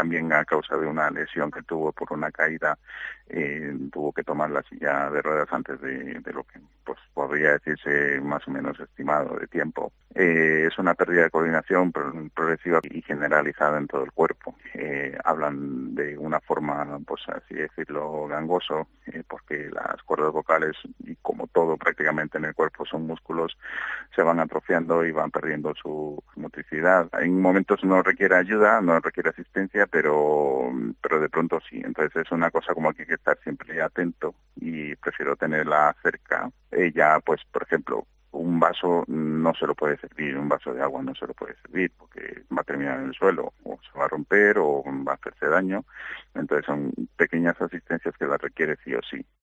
también a causa de una lesión que tuvo por una caída, tuvo que tomar la silla de ruedas antes de lo que pues podría decirse más o menos estimado de tiempo. Es una pérdida de coordinación progresiva y generalizada en todo el cuerpo. Hablan de una forma, pues así decirlo, gangoso, porque las cuerdas vocales, y como todo prácticamente en el cuerpo son músculos, se van atrofiando y van perdiendo su motricidad. En momentos no requiere ayuda, no requiere asistencia, pero de pronto sí. Entonces es una cosa como que hay que estar siempre atento y prefiero tenerla cerca. Ella, pues, por ejemplo, un vaso no se lo puede servir, un vaso de agua no se lo puede servir porque va a terminar en el suelo, o se va a romper o va a hacerse daño. Entonces son pequeñas asistencias que las requiere sí o sí.